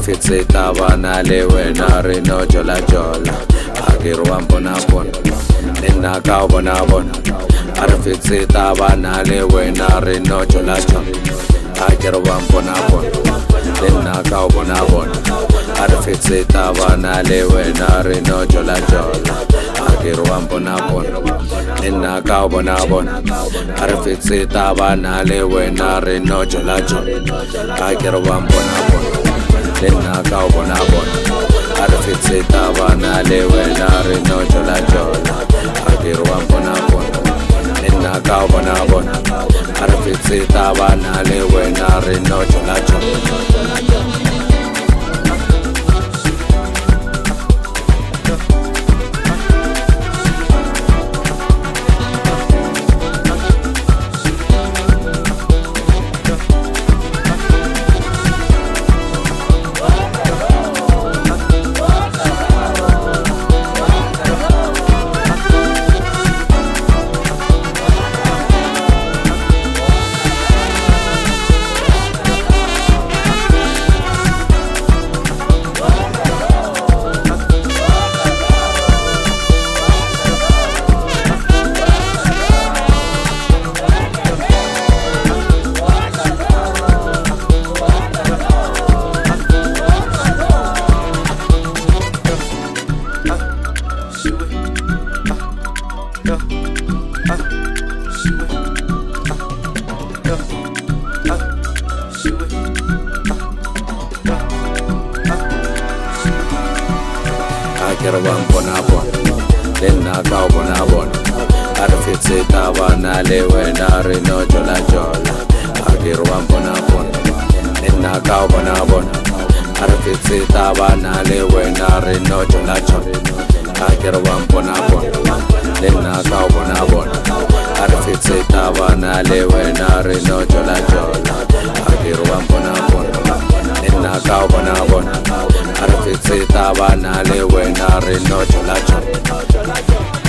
fitse tabana le wena re no jola jola a ke re wa mpona bona le nna ka o bona bona a re fitse tabana le wena re no jola jola a ke re wa mpona bona le nna ka o bona bona a re fitse tabana le wena re no jola jola a ke re wa mpona bona le nna ka o bona bona a re fitse tabana le wena re no jola jola a ke re wa mpona bona le nna ka o bona bona a re fitse tabana le wena re no jola jola a ke re wa mpona bona le nna ka o bona bona a re fitse tabana le wena re no jola jola. Ke re wa mpona bona le nna ka o bona bona a re fitse tabana le wena re no jola jola a ke re wa mpona bona le nna ka o bona bona a re fitse tabana le wena re no jola jola a ke re wa mpona bona le nna ka o bona bona a re fitse tabana le wena re no jola jola a ke re wa mpona bona le nna ka o bona bona a re fitse tabana le wena re no jola jola.